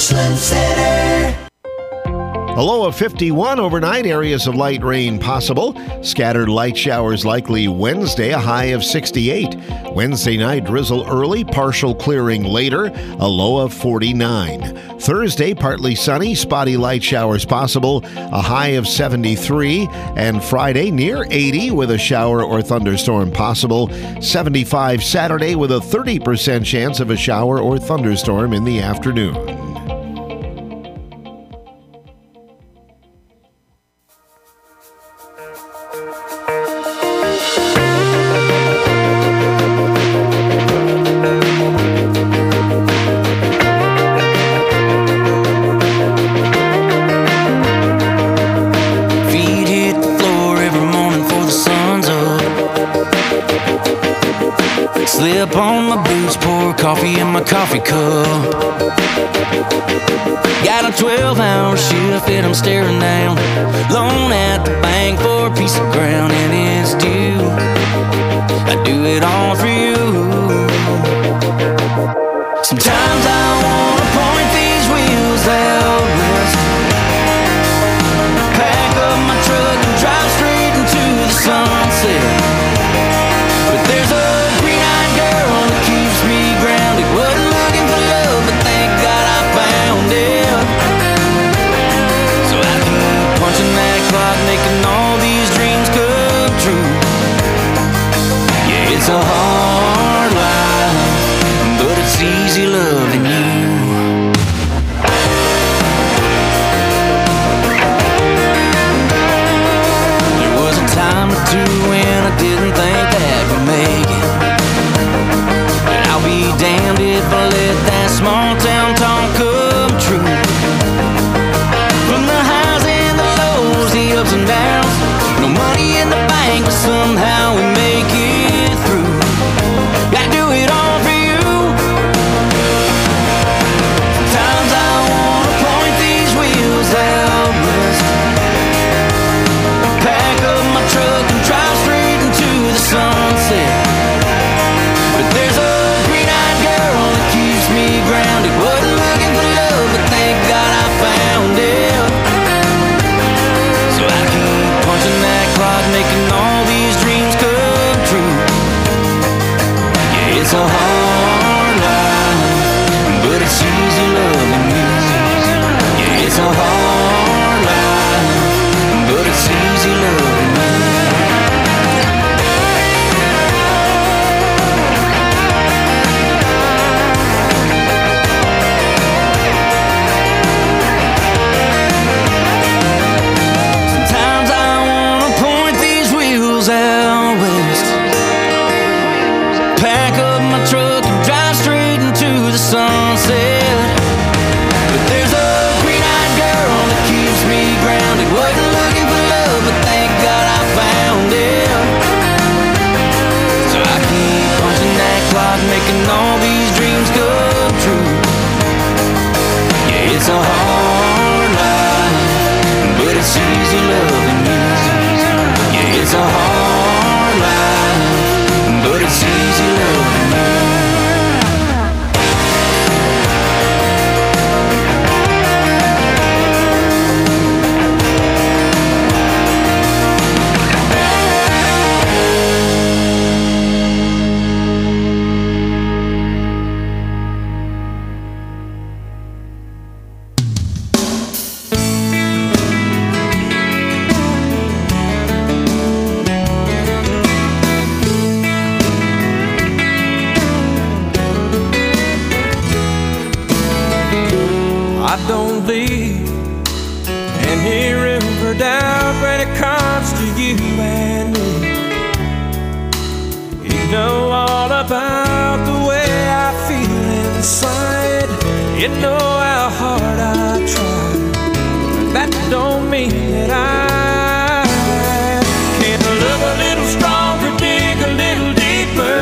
Richland Center. A low of 51 overnight, areas of light rain possible. Scattered light showers likely Wednesday, a high of 68. Wednesday night, drizzle early, partial clearing later, a low of 49. Thursday, partly sunny, spotty light showers possible, a high of 73. And Friday, near 80 with a shower or thunderstorm possible. 75 Saturday with a 30% chance of a shower or thunderstorm in the afternoon. Slip on my boots, pour coffee in my coffee cup. Got a 12-hour shift and I'm staring down, loan at the bank for a piece of ground, and it's due. I do it all for you. Sometimes I wanna point these wheels out west, pack up my truck and drive straight into the sunset. But there's a green-eyed girl that keeps me grounded. Wasn't looking for love, but thank God I found it. So I keep punching that clock, making all these dreams come true. Yeah, it's a hard life, but it's easy loving you. There was a time or two when I didn't think that we'd make it, and I'll be damned if I let that small town talk come true. From the highs and the lows, the ups and downs, no money in the bank, but somehow we make it through. I do it all for you. Sometimes I wanna point these wheels out west, pack up my truck and drive straight into the sunset. But there's a green-eyed girl that keeps me grounded. Wasn't looking for love, but thank God I found it. So I keep punching that clock, making all these dreams come true. Yeah, it's a hard life, but it's easy loving you. Yeah, it's a hard life, but it's easy loving you. Sometimes I wanna point these wheels out west, pack up my truck and drive straight into the sunset. But there's a green-eyed girl that keeps me grounded. Wasn't looking for love, but thank God I found it. So I keep punching that clock, making all these dreams come true. Yeah, it's a hard life, but it's easy loving you. Yeah, it's a hard life, but it's easy loving you. I don't live any river down when it comes to you and me. You know all about the way I feel inside. You know how hard I try, but that don't mean that I can't love a little stronger, dig a little deeper,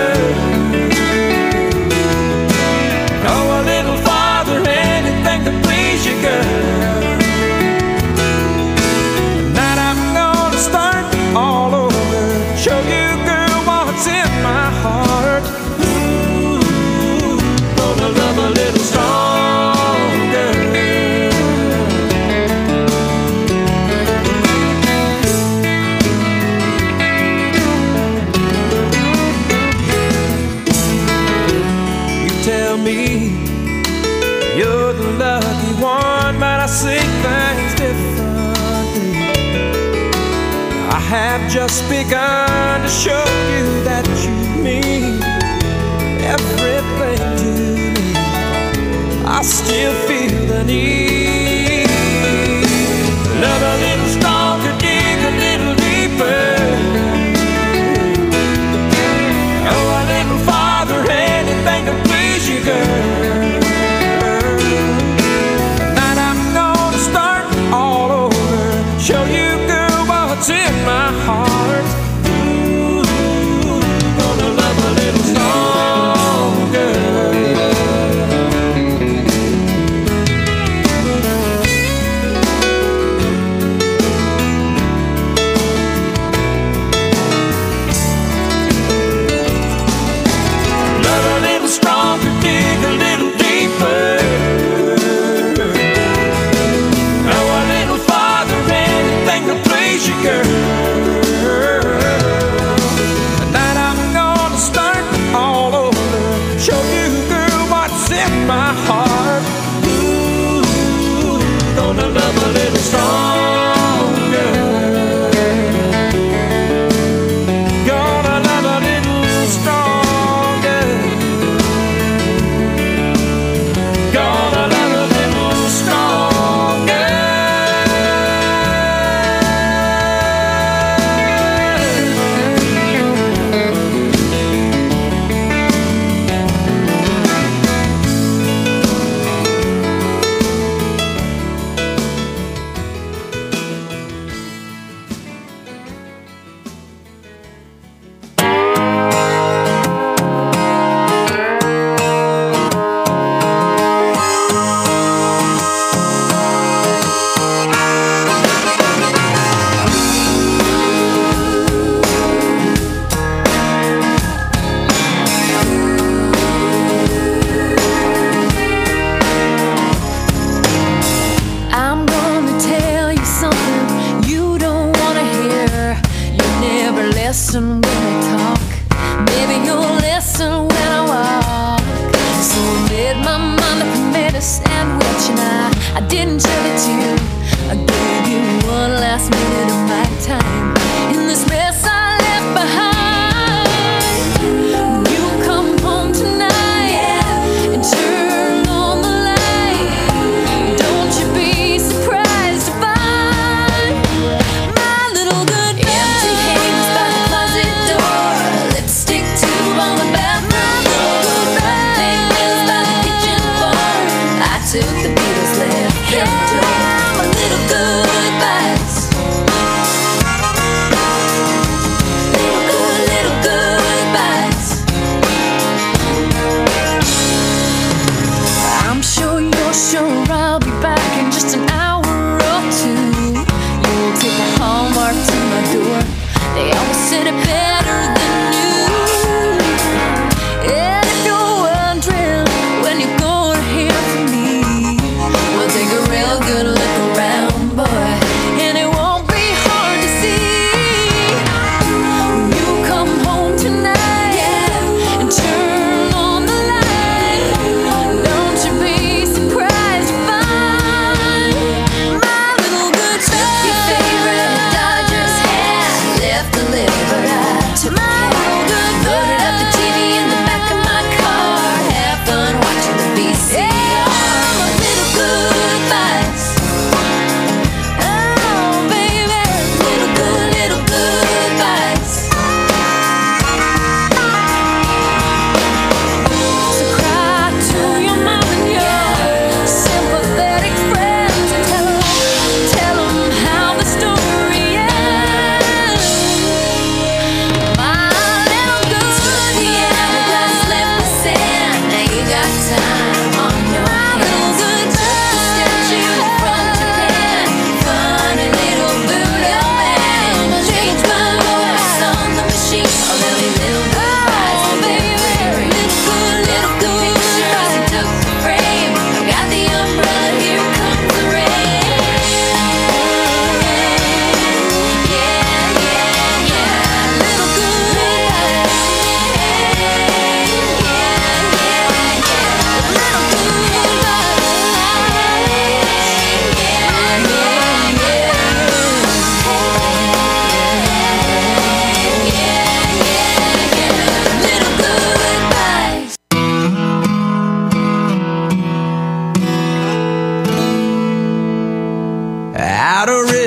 go a little farther, anything to please you, girl. Tonight I'm gonna start all over, show you, girl, what's in my heart. Ooh, gonna love a little stronger. you're the lucky one, but I see things differently. I have just begun to show you that you mean everything to me. I still feel the need. Love a little stronger, dig a little deeper. Go a little farther, anything to please you, girl. Tonight I'm gonna start all over, show you, girl, what's in my heart. Ooh, gonna love a little stronger.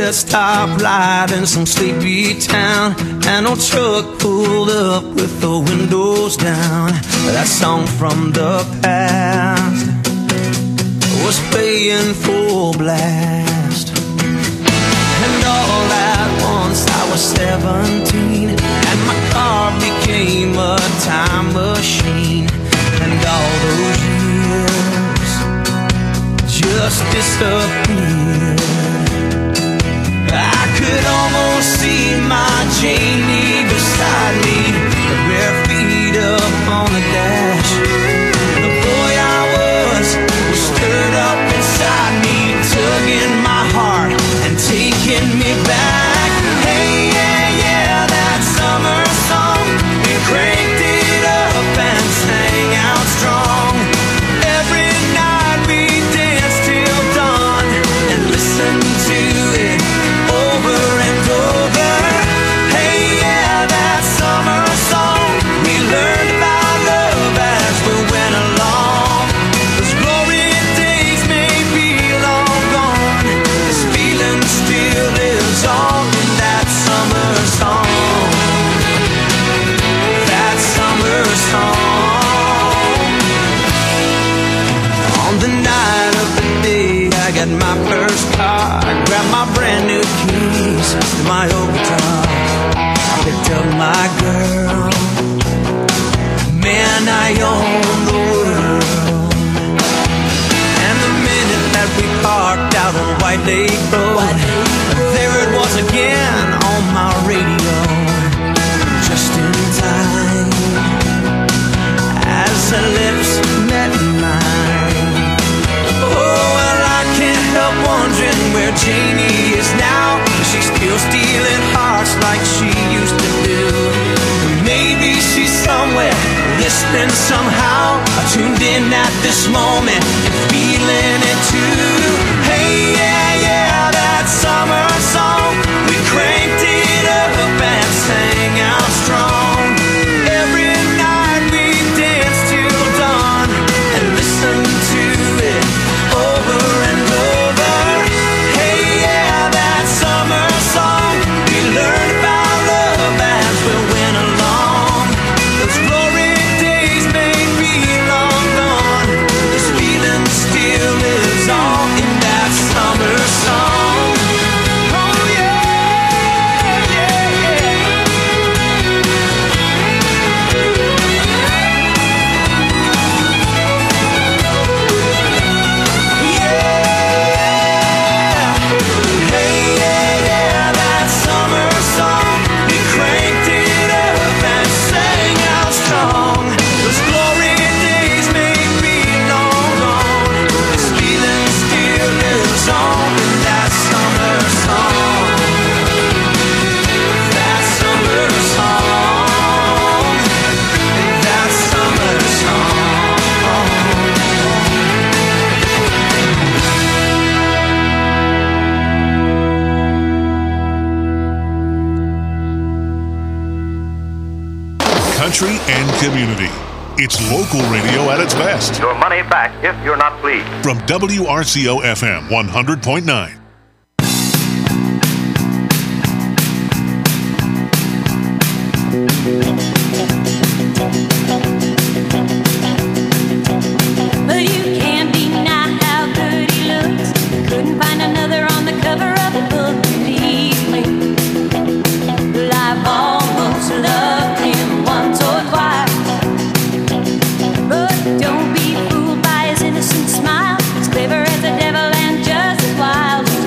red stoplight in some sleepy town, and old truck pulled up with the windows down. That song from the past was playing full blast. And all at once I was 17, and my car became a time machine. And all those years just disappeared. I could almost see my Janie beside me, her bare feet up on the dash. The boy I was stirred up inside me, tugging my heart and taking me back. Hey, yeah, yeah, that summer song, we cranked it up and sang out strong. Every night we danced till dawn and listened to it over and over. Hey, yeah, that summer song, we learned about love as we went along. Those glorious days may be long gone, this feeling still lives on in that summer song. That summer song. On the night of the day I got my first car, I grabbed my brand new keys to my old guitar. I picked up my girl, man, I own the world. And the minute that we parked out on White Lake Road, there it was again on my radio, just in time as her lips met mine. Oh, well, I can't help wondering where Janie is now. She's still stealing hearts like she used to do. Maybe she's somewhere listening somehow, tuned in at this moment and feeling it too. Hey, yeah, yeah, that summer song, we cranked it up and sang out strong. Every night we danced till dawn and listened to it over and over. Hey, yeah, that summer song, we learned about love as we went along. Those glory days may be long gone, this feeling still lives on in that summer song. Oh yeah, yeah, yeah. Hey, yeah, yeah, that summer song, we cranked it up and sang out strong. Those glory days may be long gone, this feeling still lives on in that summer song. That summer song. That summer song. Country and community. It's local radio at its best. Your money back if you're not pleased. From WRCO FM 100.9. But you can't deny how good he looks. Couldn't find another on the cover of a book. Believe me, well, I've almost loved him once or twice. But don't be fooled by his innocent smile. He's clever as the devil and just as wild.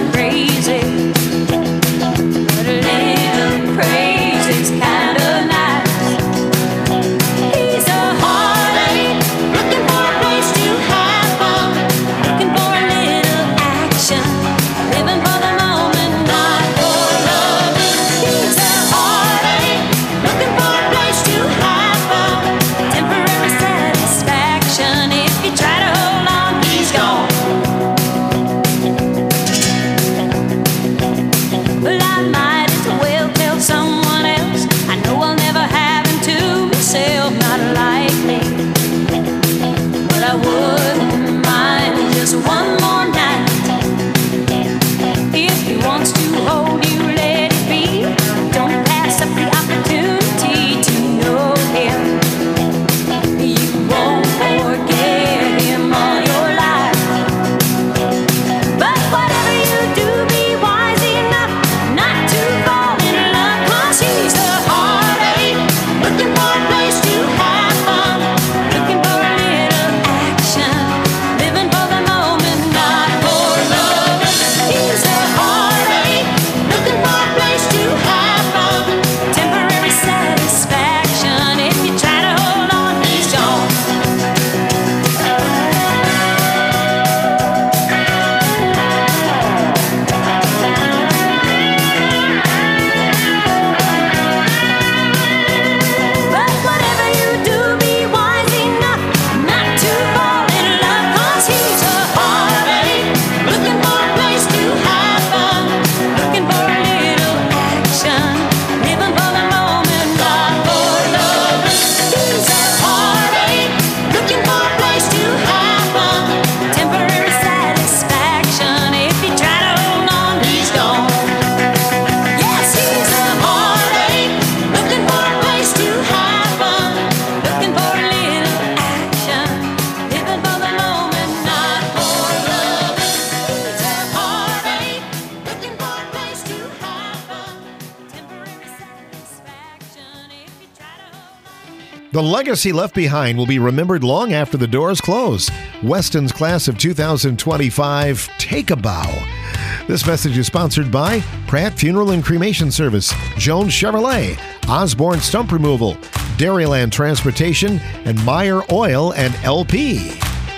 The legacy left behind will be remembered long after the doors close. Weston's class of 2025, take a bow. This message is sponsored by Pratt Funeral and Cremation Service, Jones Chevrolet, Osborne Stump Removal, Dairyland Transportation, and Meyer Oil and LP.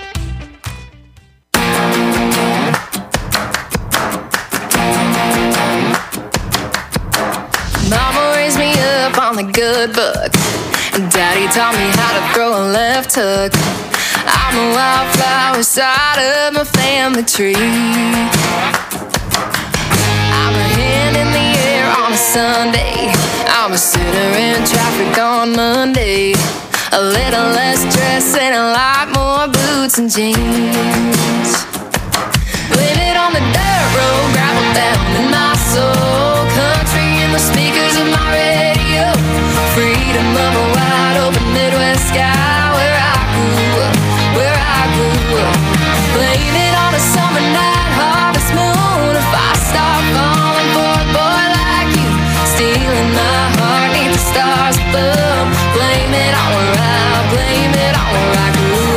Mama raised me up on the good book. Daddy taught me how to throw a left hook. I'm a wildflower side of my family tree. I'm a hand in the air on a Sunday. I'm a sinner in traffic on Monday. A little less dress and a lot more boots and jeans. Blame it on the dirt road, gravel down in my soul. Country in the speakers of my radio. Freedom of a wide open Midwest sky where I grew up, where I grew up. Blame it on a summer night harvest moon. If I start falling for a boy like you, stealing my heart neath the stars above. Blame it on where I grew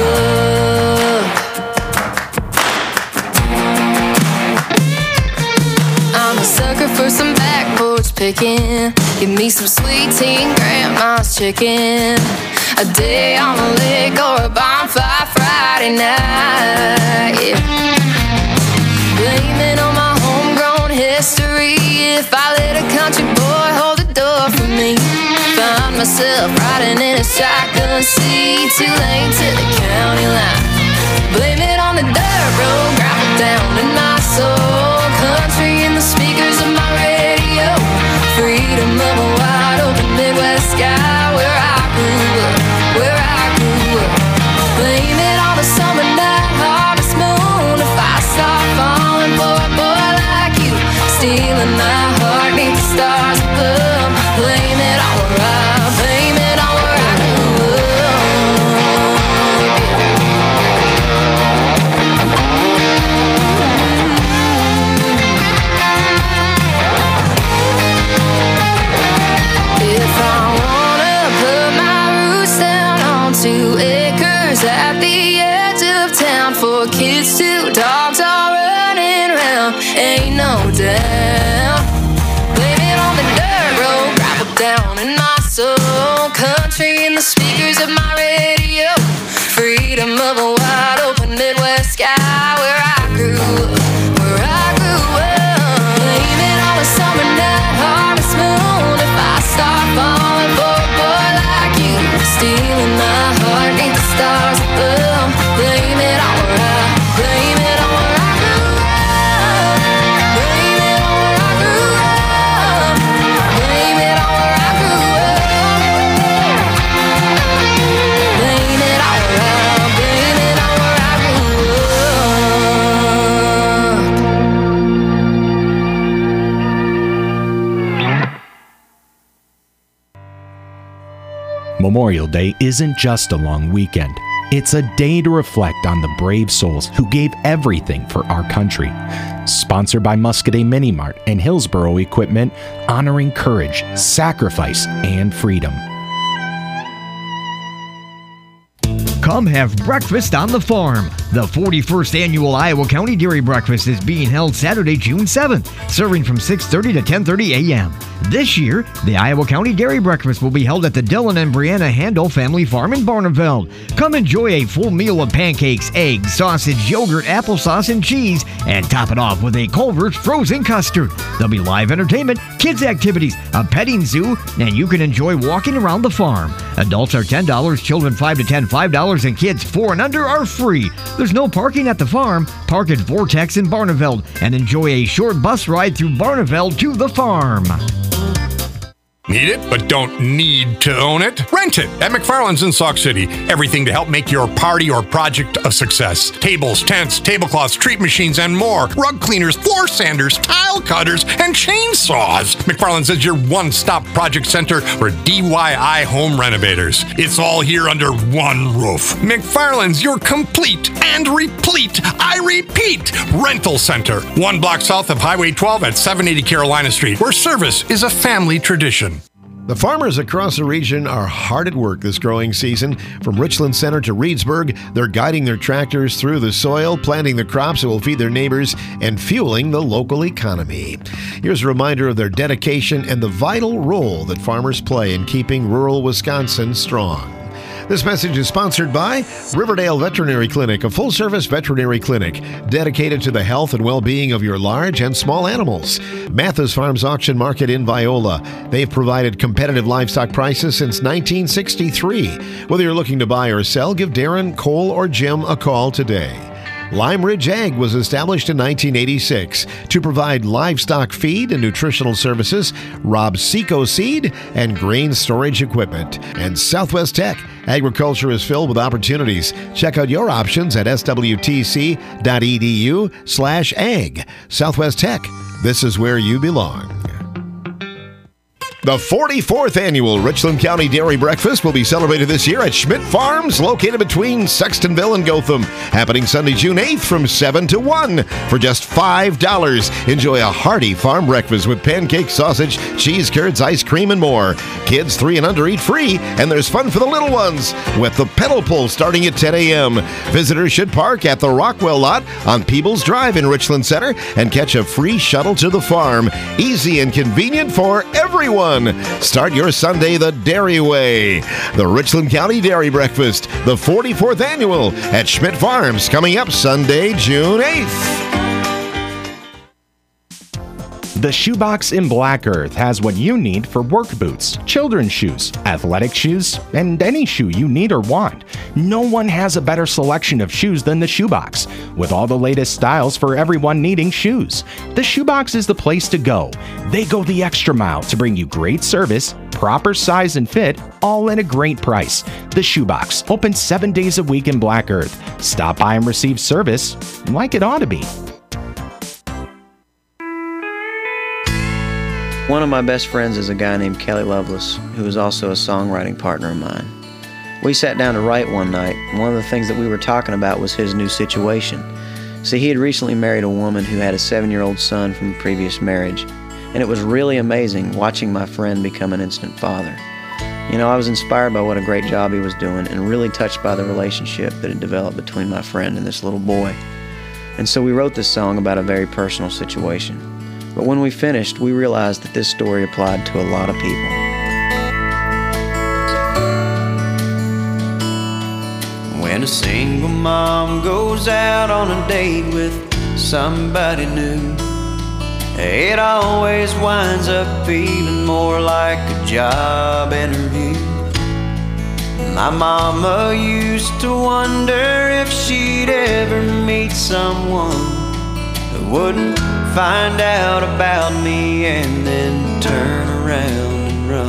up. I'm a sucker for some back porch picking. Give me some sweet tea and grandma's chicken. A day on the lake or a bonfire Friday night, yeah. Blame it on my homegrown history. If I let a country boy hold the door for me, find myself riding in a shotgun seat, too late to the county line. Blame it on the dirt road, gravel down in my soul. Country in the speakers of my radio. Freedom of a wide open Midwest sky where I grew up, where I grew up. Blame it on the summer night harvest moon. If I start falling for a boy like you, stealing my heart neath the stars above. Blame it on where I grew up. If I wanna put my roots down on 2 acres at the edge of town, 4 kids, 2 dogs all running around, ain't no doubt. Blame it on the dirt road, gravel down in my soul. Country in the speakers of my radio. Freedom of a wide open Midwest sky where I grew up, where I grew up. Blame it on a summer night harvest moon. If I start falling for a boy like you, stealing my heart neath the stars above. Blame it on where I grew up. Blame it on where I grew up. Blame it on where I grew up. Blame it on where I grew up. Memorial Day isn't just a long weekend. It's a day to reflect on the brave souls who gave everything for our country. Sponsored by Muscadet Mini Mart and Hillsboro Equipment, honoring courage, sacrifice, and freedom. Come have breakfast on the farm. The 41st Annual Iowa County Dairy Breakfast is being held Saturday, June 7th, serving from 6:30 to 10:30 a.m. This year, the Iowa County Dairy Breakfast will be held at the Dylan and Brianna Handel Family Farm in Barneveld. Come enjoy a full meal of pancakes, eggs, sausage, yogurt, applesauce, and cheese, and top it off with a Culver's frozen custard. There'll be live entertainment, kids activities, a petting zoo, and you can enjoy walking around the farm. Adults are $10, children 5 to 10, $5, and kids 4 and under are free. There's no parking at the farm. Park at Vortex in Barneveld and enjoy a short bus ride through Barneveld to the farm. Need it, but don't need to own it? Rent it at McFarland's in Sauk City. Everything to help make your party or project a success. Tables, tents, tablecloths, treat machines, and more. Rug cleaners, floor sanders, tile cutters, and chainsaws. McFarland's is your one-stop project center for DIY home renovators. It's all here under one roof. McFarland's, your complete and replete, I repeat, rental center. 1 block south of Highway 12 at 780 Carolina Street, where service is a family tradition. The farmers across the region are hard at work this growing season. From Richland Center to Reedsburg, they're guiding their tractors through the soil, planting the crops that will feed their neighbors, and fueling the local economy. Here's a reminder of their dedication and the vital role that farmers play in keeping rural Wisconsin strong. This message is sponsored by Riverdale Veterinary Clinic, a full-service veterinary clinic dedicated to the health and well-being of your large and small animals. Mathis Farms Auction Market in Viola. They've provided competitive livestock prices since 1963. Whether you're looking to buy or sell, give Darren, Cole, or Jim a call today. Lime Ridge Ag was established in 1986 to provide livestock feed and nutritional services, Rob Seco seed, and grain storage equipment. And Southwest Tech, agriculture is filled with opportunities. Check out your options at swtc.edu/ag. Southwest Tech, this is where you belong. The 44th annual Richland County Dairy Breakfast will be celebrated this year at Schmidt Farms, located between Sextonville and Gotham. Happening Sunday, June 8th from 7 to 1 for just $5. Enjoy a hearty farm breakfast with pancakes, sausage, cheese curds, ice cream, and more. Kids 3 and under eat free, and there's fun for the little ones with the pedal pull starting at 10 a.m. Visitors should park at the Rockwell lot on Peebles Drive in Richland Center and catch a free shuttle to the farm. Easy and convenient for everyone. Start your Sunday the dairy way. The Richland County Dairy Breakfast, the 44th annual at Schmidt Farms, coming up Sunday, June 8th. The Shoebox in Black Earth has what you need for work boots, children's shoes, athletic shoes, and any shoe you need or want. No one has a better selection of shoes than the Shoebox, with all the latest styles for everyone needing shoes. The Shoebox is the place to go. They go the extra mile to bring you great service, proper size and fit, all at a great price. The Shoebox, open 7 days a week in Black Earth. Stop by and receive service like it ought to be. One of my best friends is a guy named Kelly Lovelace, who is also a songwriting partner of mine. We sat down to write one night, and one of the things that we were talking about was his new situation. See, he had recently married a woman who had a 7-year-old son from a previous marriage, and it was really amazing watching my friend become an instant father. You know, I was inspired by what a great job he was doing and really touched by the relationship that had developed between my friend and this little boy. And so we wrote this song about a very personal situation. But when we finished, we realized that this story applied to a lot of people. When a single mom goes out on a date with somebody new, it always winds up feeling more like a job interview. My mama used to wonder if she'd ever meet someone who wouldn't find out about me and then turn around and run.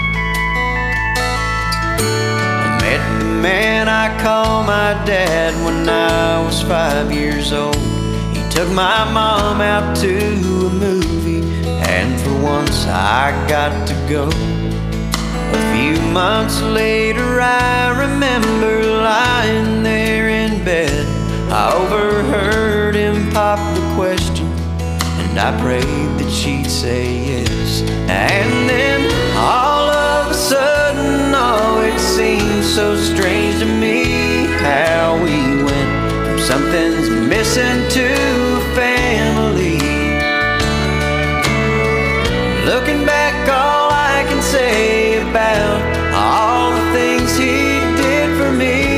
I met the man I call my dad when I was 5 years old. He took my mom out to a movie, and for once I got to go. A few months later I remember lying there in bed. I overheard him pop the question, and I prayed that she'd say yes. And then all of a sudden, oh, it seemed so strange to me how we went from something's missing to a family. Looking back, all I can say about all the things he did for me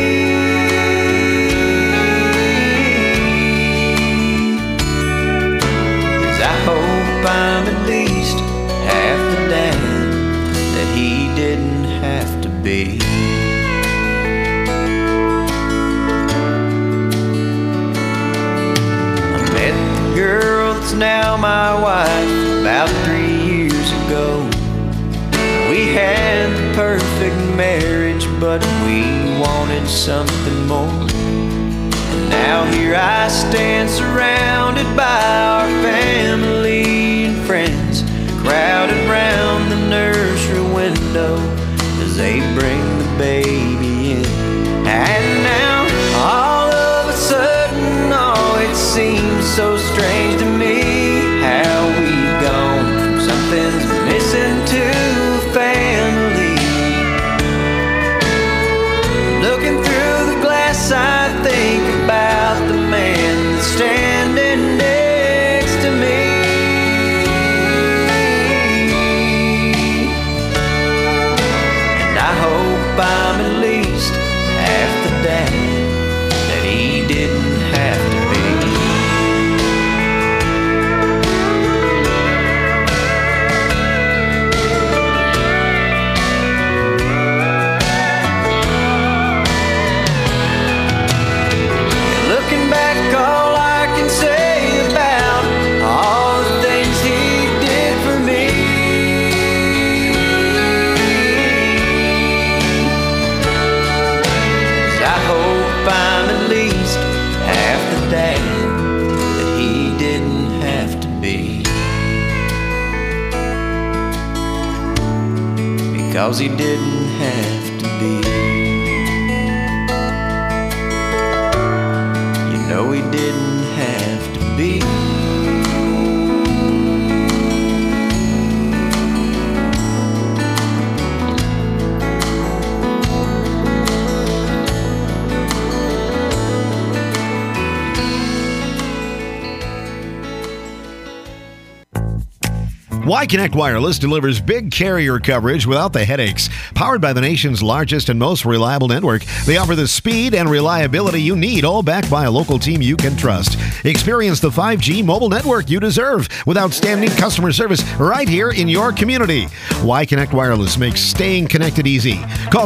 is I hope I'm at least half the dad that he didn't have to be. I met the girl that's now my wife about 3 years ago. We had the perfect marriage, but we wanted something more. And now here I stand surrounded by our family and friends, crowded round the nursery window as they bring the baby in. And now all of a sudden, oh, it seems so strange to me how we've gone from something's missing to fame. 'cause he didn't have to be. You know he didn't have to be. Y-Connect Wireless delivers big carrier coverage without the headaches. Powered by the nation's largest and most reliable network, they offer the speed and reliability you need, all backed by a local team you can trust. Experience the 5G mobile network you deserve with outstanding customer service right here in your community. Y-Connect Wireless makes staying connected easy. Call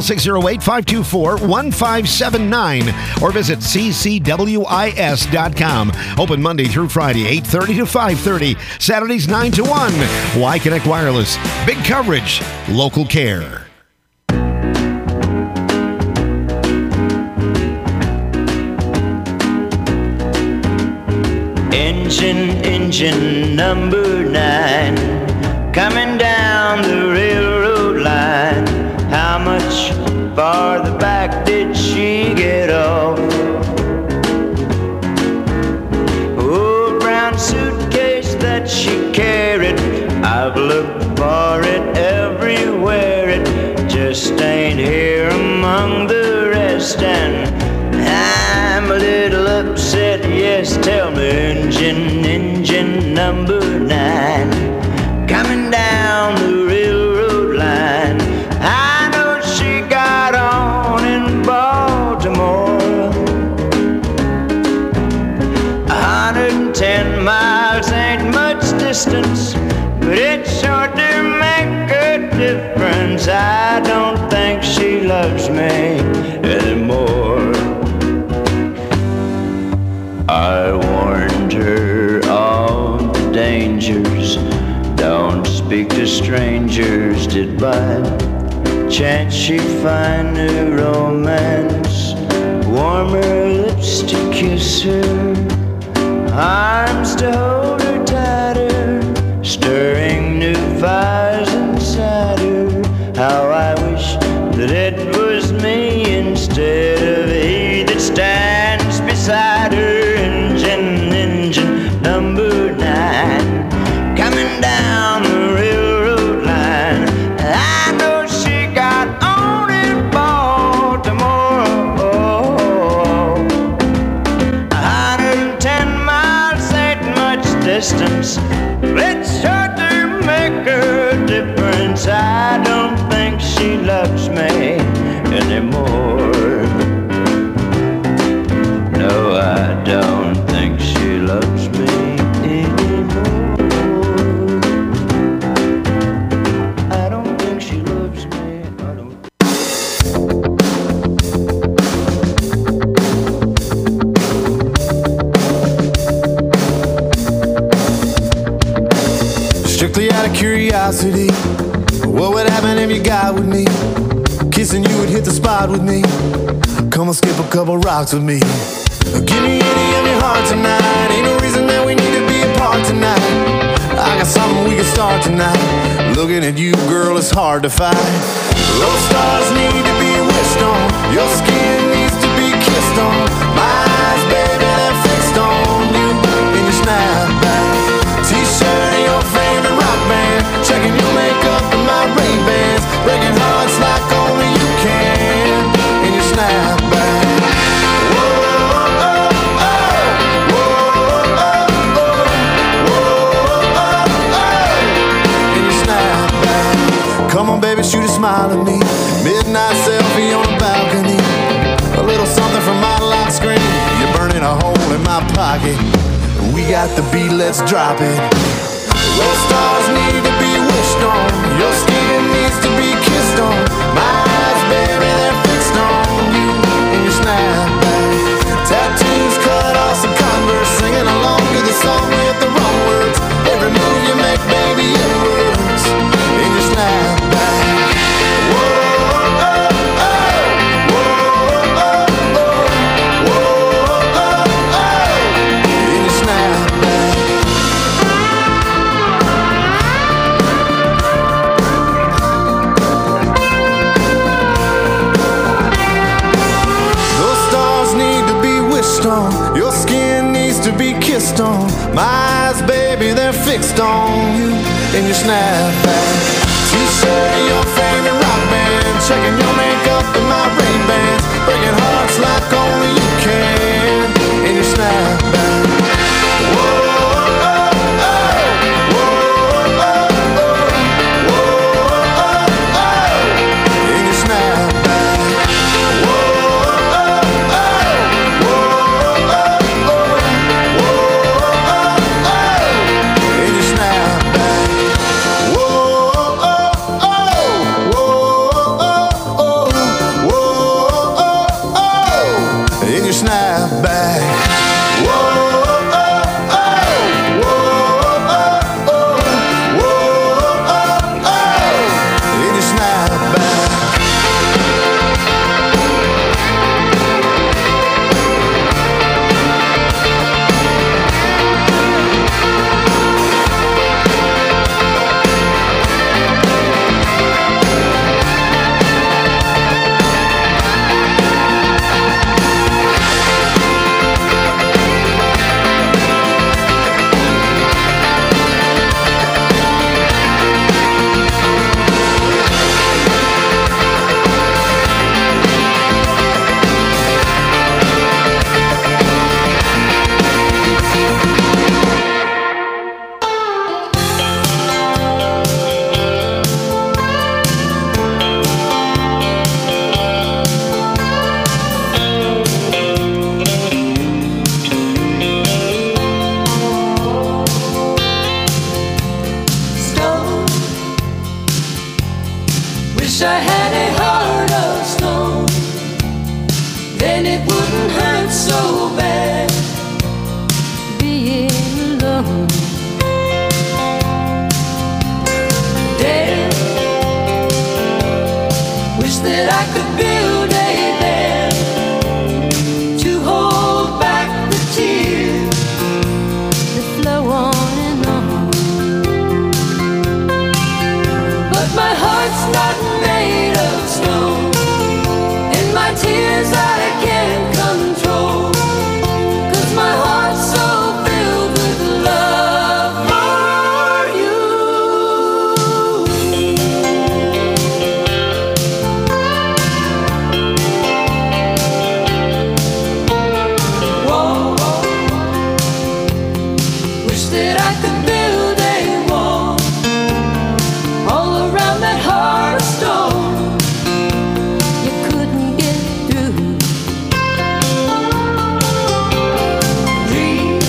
608-524-1579 or visit ccwis.com. Open Monday through Friday, 8:30 to 5:30, Saturdays 9 to 1. Y-Connect Wireless. Big coverage. Local care. Engine number 9, coming down the railroad line. How much farther back did she get off? Old brown suitcase that she carried, I've looked for it everywhere. It just ain't here among the rest, and I'm a little upset. Yes, tell me, engine number 9, coming down the railroad line. I know she got on in Baltimore. 110 miles ain't much distance, but it's sure to make a difference. I don't think she loves me anymore. I warned her of the dangers. Don't speak to strangers. Did by chance she find new romance? Warmer lips to kiss her, arms to hold her tighter, stirring new fires inside her. How I wish that it was me instead of he that stands beside her. Engine number 9, coming down the railroad line. I know she got on in Baltimore. 110 miles ain't much distance. It's sure to make a difference. I don't think she loves me anymore. No, I don't think she loves me anymore. I don't think she loves me. I don't. Strictly out of curiosity, what would happen if you got with me? Kissing you would hit the spot with me. Come and skip a couple rocks with me. Give me any of your heart tonight. Ain't no reason that we need to be apart tonight. I got something we can start tonight. Looking at you, girl, it's hard to fight. Those stars need to be wished on. Your skin needs to be kissed on. My eyes, baby, they're fixed on you in your snapback. T-shirt and your favorite rock band. Checking your makeup and my Ray-Bans. Breaking hearts like only you can in your snapback. Come on, baby, shoot a smile at me. Midnight selfie on the balcony. A little something from my lock screen. You're burning a hole in my pocket. We got the beat, let's drop it. Those stars need to be wished on. Your skin needs to be kissed on. My eyes, baby, they're fixed on you in your snapback. Tattoos cut off some Converse, singing along to the song with the wrong words. Every move you make, baby, it works in your snapback. My eyes, baby, they're fixed on you and your snapback. T-shirt of your favorite rock band, checking your makeup in my Ray-Bans, breaking hearts like only you can in your snapback. Whoa, oh, oh, whoa, oh, oh, whoa, oh, oh, in your snapback. Whoa, oh, oh, whoa, oh, oh, whoa, oh, oh, in your snapback. Whoa, oh, oh, whoa, oh, oh, whoa, oh, oh, in your snapback. Wish I had a heart of stone, then it wouldn't hurt so bad being alone. Damn, wish that I could build a dam to hold back the tears that flow on and on. But my heart's not made of stone, and my tears I can't control, 'cause my heart's so filled with love for you. Whoa, wish that I could build a wall all around that heart of stone. You couldn't get through. Dream,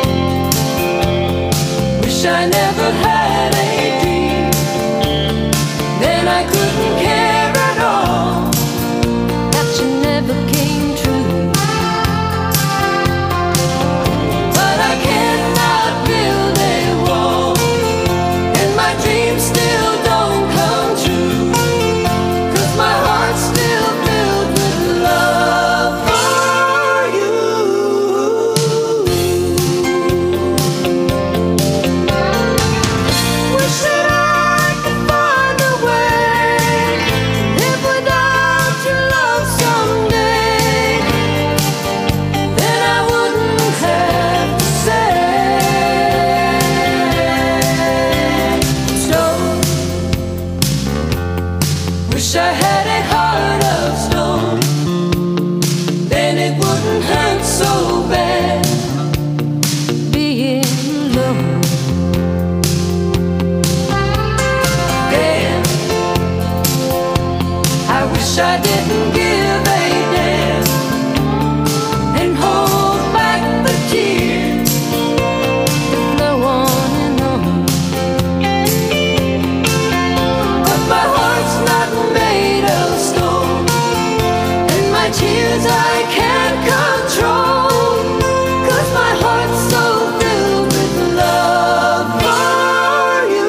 wish I never had a dream, then I couldn't care at all that you never came true. But I cannot build a wall, and my dreams still don't come true, 'cause my heart's still filled with love for you. Wish that I could find a way to live without your love someday, then I wouldn't have to say so. Wish I had a heart of stone, then it wouldn't hurt so bad being alone. Damn, I wish I didn't give a damn and hold back the tears that flow on and on. But my heart's not made of stone, and my tears I can't control, 'cause my heart's so filled with love for you.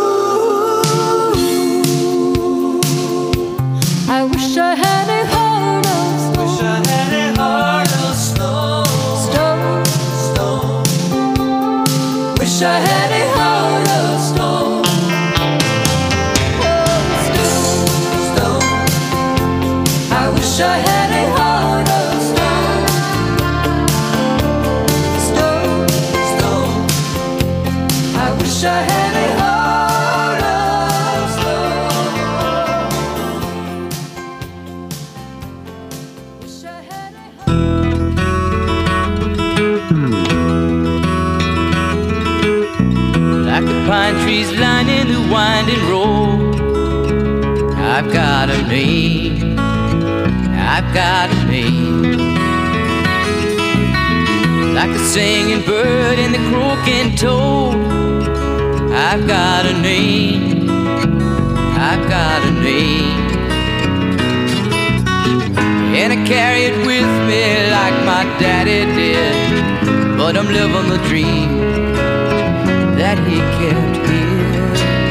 I wish I had a heart of stone. Wish I had a heart of stone. Stone, stone. Wish I had a heart of stone. Oh, stone, stone. I wish I had a heart of stone. Stone, stone. I had a heart of stone. Wish I had a like the pine trees lining the winding road. I've got a name, I've got a name. Like the singing bird and the croaking toad, I've got a name, I've got a name. And I carry it with me like my daddy did, but I'm living the dream that he kept here.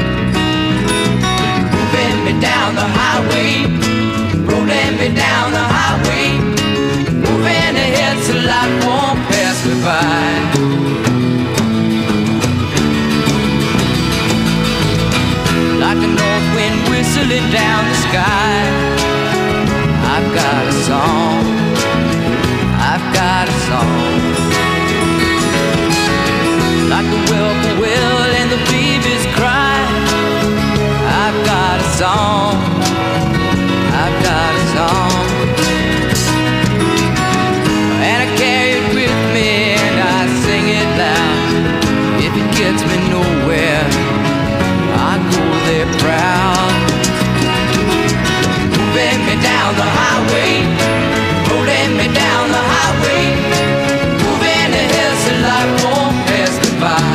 Moving me down the highway, rolling me down the highway, moving ahead so life won't pass me by. Like a north wind whistling down the sky, I've got a song, I've got a song. Like the whippoorwill and the babies cry, I've got a song, I've got a song. And I carry it with me and I sing it loud. If it gets me nowhere, I go there proud. Moving me down the highway, rolling me down the highway, moving ahead so life won't pass me by.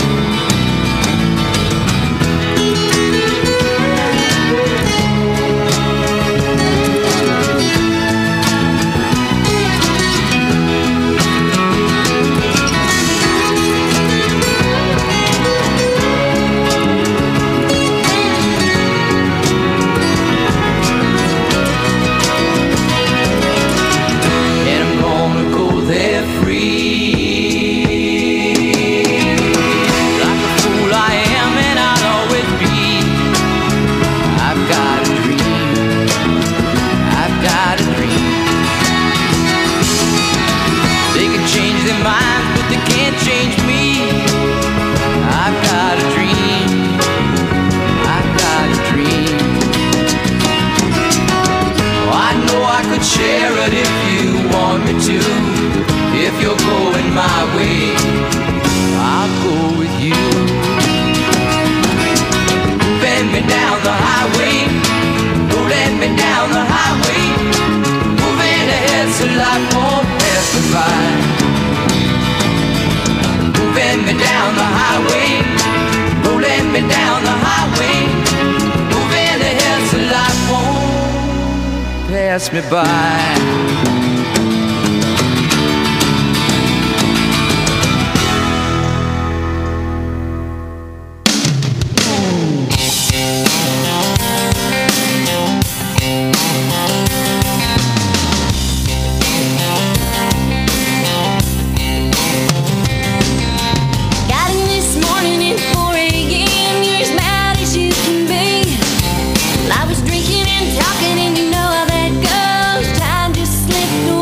Share it if you want me to. If you're going my way, I'll go with you. Bend me down the highway, rolling me down the highway, moving ahead so life won't pass me by. Moving me down the highway, rolling me down the highway, moving ahead so life won't pass me by. Got in this morning at 4 a.m. You're as mad as you can be. Well, I was drinking and talking and you know how that goes. Time just slipped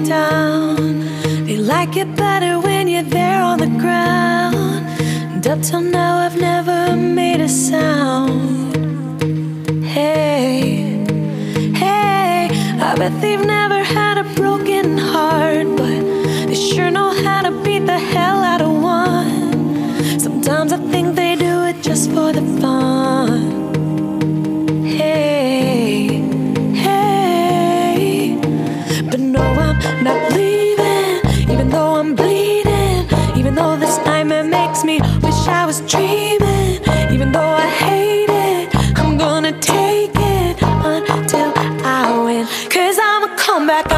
down. They like it better when you're there on the ground. And up till now I've never made a sound. Hey, hey, I bet they've never had a broken heart, but they sure know how to beat the hell out of one. Sometimes I think they do it just for the fun. Hey, hey, but no, I'm not leaving, even though I'm bleeding, even though this nightmare makes me wish I was dreaming, even though I hate it, I'm gonna take it until I win. 'Cause I'm a comeback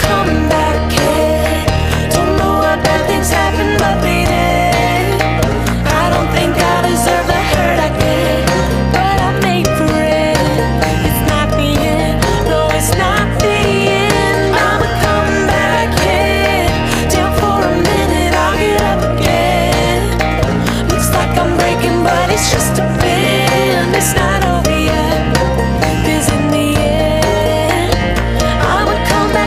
kid. Don't know what bad things happen, but they did. I don't think I deserve the hurt I get, but I made for it. It's not the end, no, it's not the end. I'm a comeback kid. Down for a minute, I'll get up again. Looks like I'm breaking, but it's just a bend. It's not over yet, 'cause in the end, I'm a comeback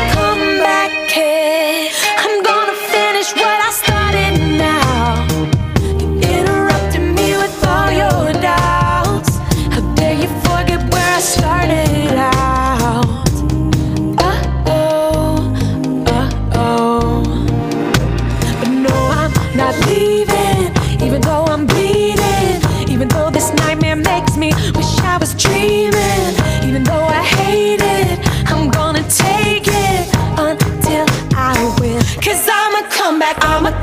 kid. I'm gonna finish what I started now. You interrupted me with all your doubts. How dare you forget where I started out? Uh-oh, uh-oh. But no, I'm not leaving, even though I'm bleeding, even though this nightmare makes me wish I was dreaming, even though I hate it, I'm gonna take it until I win. 'Cause I'm a comeback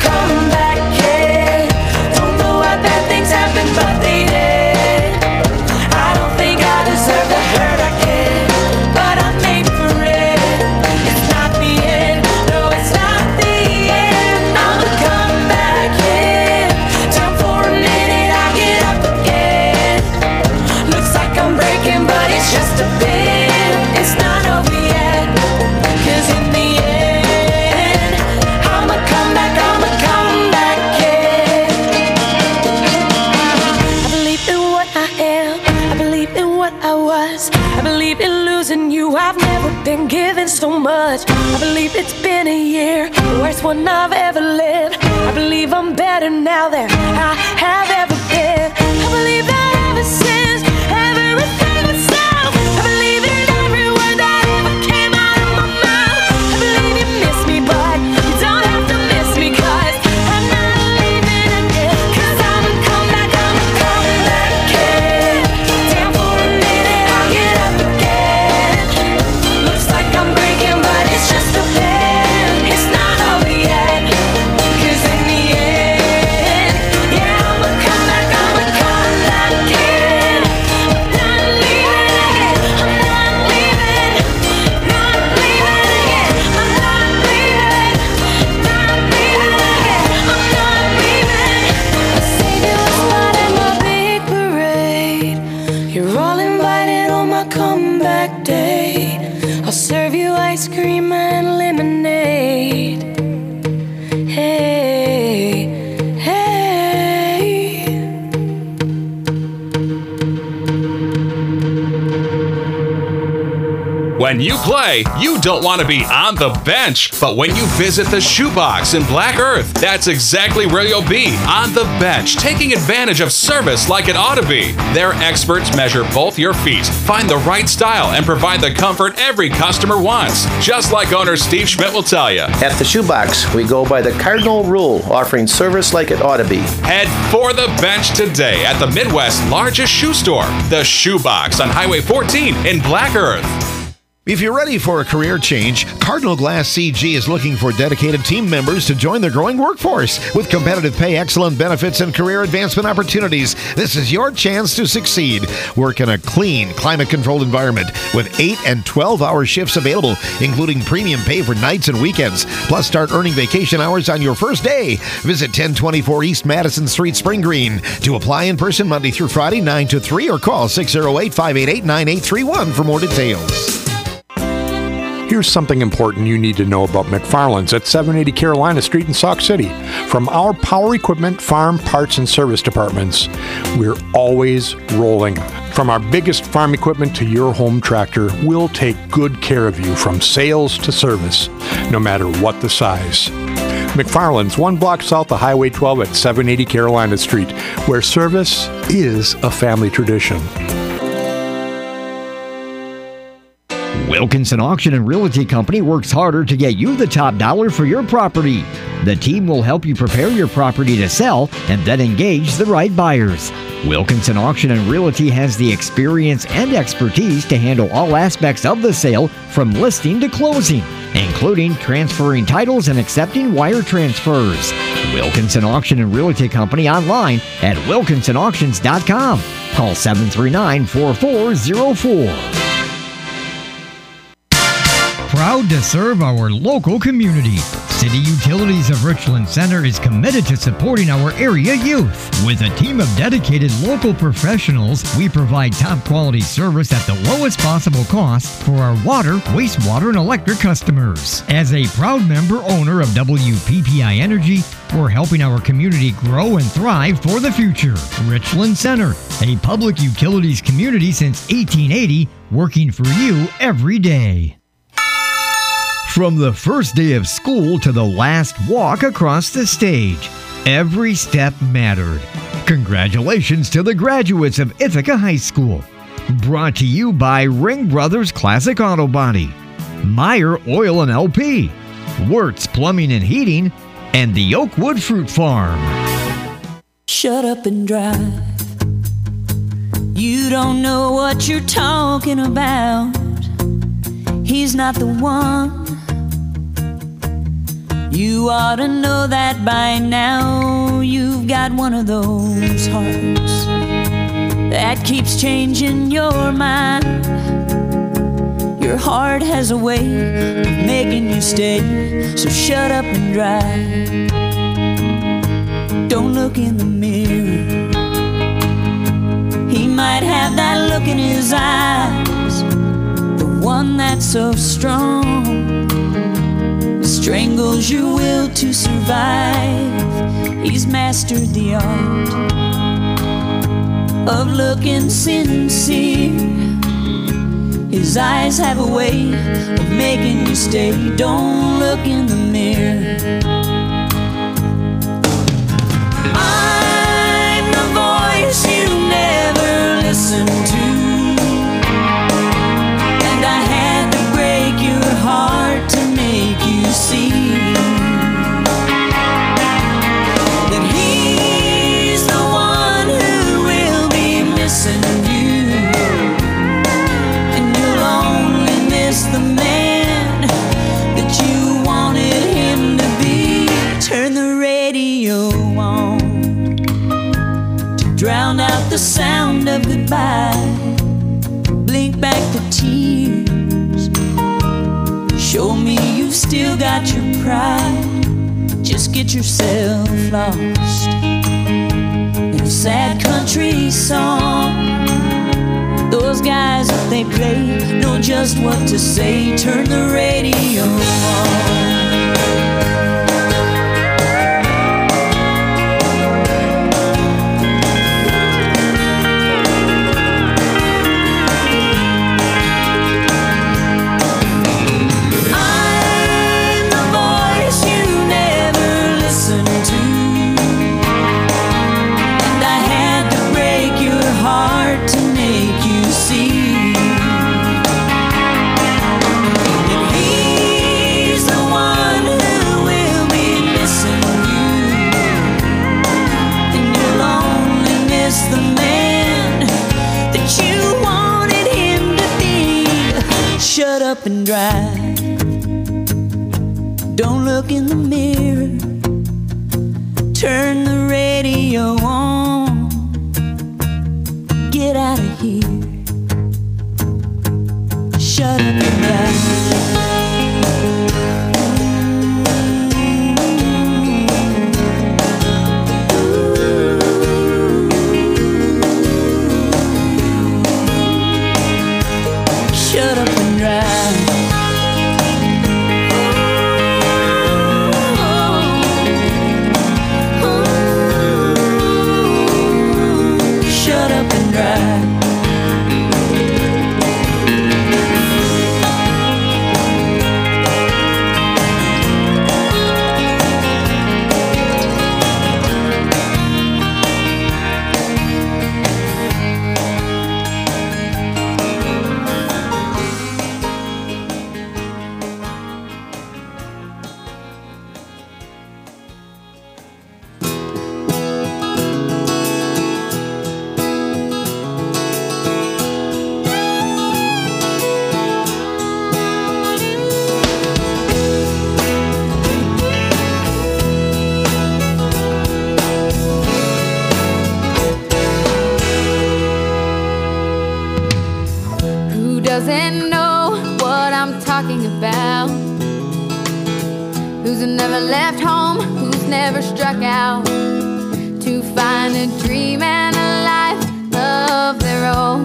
kid. Don't know why bad things happen, but they did. I don't think I deserve the hurt I get, but I made for it. It's not the end, no, it's not the end. I'm a comeback kid. Down for a minute, I get up again. Looks like I'm breaking, but it's just a bit. It's not over yet, 'cause in the end, I'm a comeback kid. I believe in what I am, I believe in what I was, I believe in losing you. I've never been given so much. I believe it's been a year, the worst one I've ever lived. I believe I'm better now than I have ever been. I believe that ever since everything was south. I believe in every word that ever came out of my mouth. I believe you miss me, but you don't have to miss me, 'cause I'm not leaving again. 'Cause I'm a comeback kid. Down for a minute, I'll get up again. Looks like I'm breaking, but it's just a bend. It's not over yet, 'cause in the end, yeah, I'm a comeback kid. I'm not leaving again, I'm not leaving, not leaving again, I'm not leaving, not leaving again, I'm not leaving. A savior was not in my big parade. You're all invited on my comeback day. I'll serve you ice cream and lemonade. Hey, hey. When you play, you don't want to be on the bench. But when you visit the Shoebox in Black Earth, that's exactly where you'll be, on the bench, taking advantage of service like it ought to be. Their experts measure both your feet, find the right style, and provide the comfort every customer wants. Just like owner Steve Schmidt will tell you. At the Shoebox, we go by the cardinal rule, offering service like it ought to be. Head for the bench today at the Midwest's largest shoe store, the Shoebox on Highway 14 in Black Earth. If you're ready for a career change, Cardinal Glass CG is looking for dedicated team members to join their growing workforce. With competitive pay, excellent benefits, and career advancement opportunities, this is your chance to succeed. Work in a clean, climate-controlled environment with 8 and 12-hour shifts available, including premium pay for nights and weekends. Plus, start earning vacation hours on your first day. Visit 1024 East Madison Street, Spring Green. To apply in person Monday through Friday, 9 to 3, or call 608-588-9831 for more details. Here's something important you need to know about McFarland's at 780 Carolina Street in Sauk City. From our power equipment, farm, parts, and service departments, we're always rolling. From our biggest farm equipment to your home tractor, we'll take good care of you from sales to service, no matter what the size. McFarland's, 1 block south of Highway 12 at 780 Carolina Street, where service is a family tradition. Wilkinson Auction and Realty Company works harder to get you the top dollar for your property. The team will help you prepare your property to sell and then engage the right buyers. Wilkinson Auction and Realty has the experience and expertise to handle all aspects of the sale from listing to closing, including transferring titles and accepting wire transfers. Wilkinson Auction and Realty Company online at wilkinsonauctions.com. Call 739-4404. Proud to serve our local community. City Utilities of Richland Center is committed to supporting our area youth. With a team of dedicated local professionals, we provide top quality service at the lowest possible cost for our water, wastewater, and electric customers. As a proud member owner of WPPI Energy, we're helping our community grow and thrive for the future. Richland Center, a public utilities community since 1880, working for you every day. From the first day of school to the last walk across the stage, every step mattered. Congratulations to the graduates of Ithaca High School. Brought to you by Ring Brothers Classic Auto Body, Meyer Oil and LP, Wirtz Plumbing and Heating, and the Oakwood Fruit Farm. Shut up and drive. You don't know what you're talking about. He's not the one. You ought to know that by now. You've got one of those hearts that keeps changing your mind. Your heart has a way of making you stay. So shut up and drive. Don't look in the mirror. He might have that look in his eyes, the one that's so strong, strangles your will to survive. He's mastered the art of looking sincere. His eyes have a way of making you stay. Don't look in the mirror. I'm the voice you never listened to, and I had to break your heart to make you see that he's the one who will be missing you, and you'll only miss the man that you wanted him to be. Turn the radio on to drown out the sound of goodbye. Blink back the tears. Show me you've still got your pride. Just get yourself lost in a sad country song. Those guys, if they play, know just what to say. Turn the radio on. Shut up and drive. Don't look in the mirror. Turn the radio on. Get out of here. Shut up and drive. Shut up and drive. Shut up and drive. doesn't know what I'm talking about. Who's never left home, who's never struck out to find a dream and a life of their own.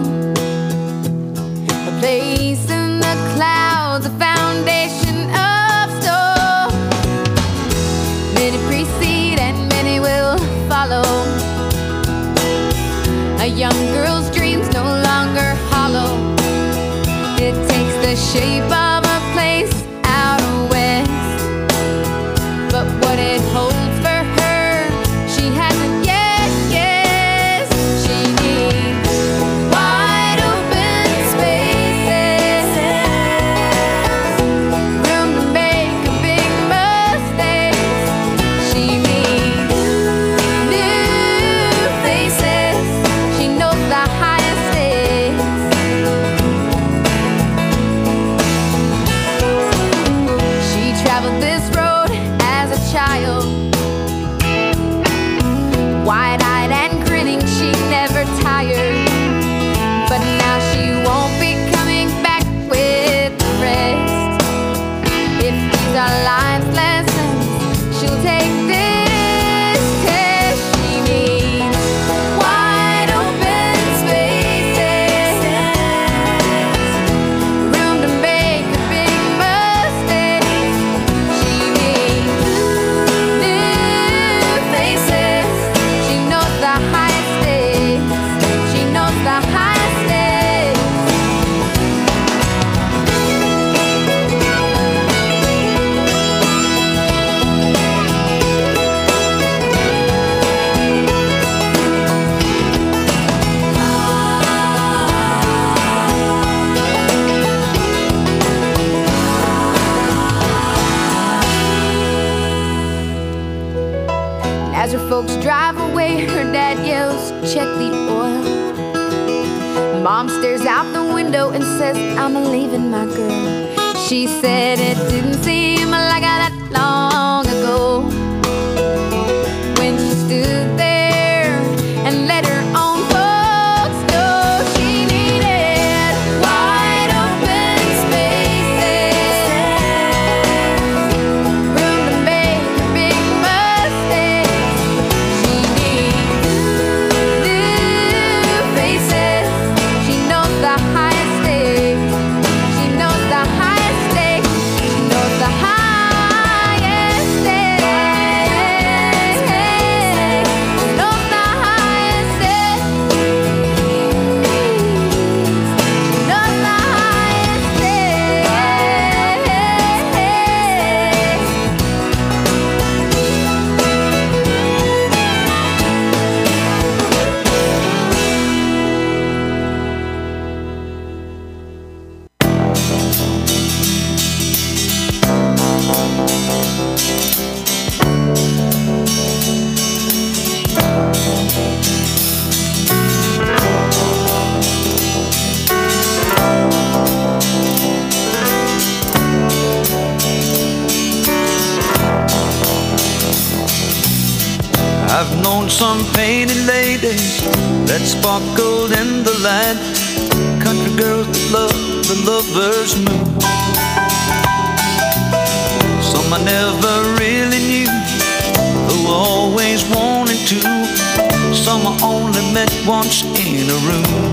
A place in the clouds, a foundation of stone. Many precede and many will follow. A young girl's dreams no longer hollow. It takes the shape of a place out west, but what it holds for her, she hasn't yet guessed. She needs wide open spaces, room to make a big mistake. She needs new faces. She knows the highest stakes. She traveled this road as a child, wide-eyed and grinning, she never tired. But now she won't be coming back with the rest. If these are life's lessons, she'll take this test. She needs wide open spaces, room to make a big mistake. She needs new faces. She knows the highest stakes. She knows the highest stakes. As her folks drive away, her dad yells, "Check the oil." Mom stares out the window and says, "I'm leaving my girl." She said it didn't seem like that long ago when she stood there and let her own folks know she needed wide open spaces, room to make a big mistake. She needs new faces. She knows the highest stakes. She knows the highest stakes. She knows the highest stakes. She knows the highest stakes. She knows the highest I've known some painted ladies that sparkled in the light, country girls that love the lover's mood. Some I never really knew, though I always wanted to. Some I only met once in a room.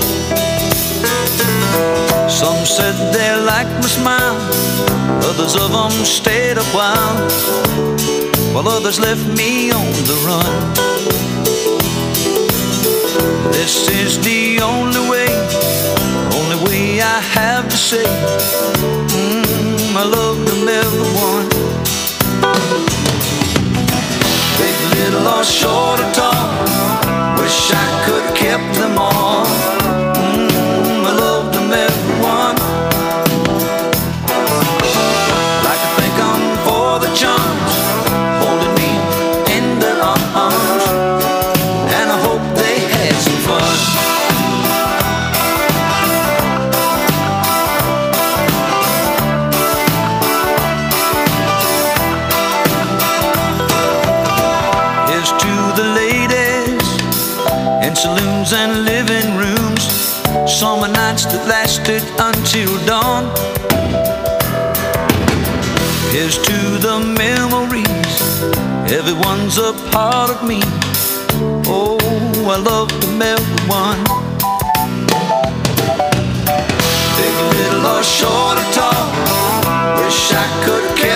Some said they liked my smile, others of them stayed a while, while others left me on the run. This is the only way I have to say, I love them everyone. Big, little, or short or tall, wish I could have kept them all. I love them everyone. Like to thank them for the charms, holding me in their arms, and I hope they had some fun. Here's to the ladies in saloons and living rooms, summer nights that last it until dawn. Here's to the memories, everyone's a part of me. Oh, I love them everyone. Big, little, or short or tall,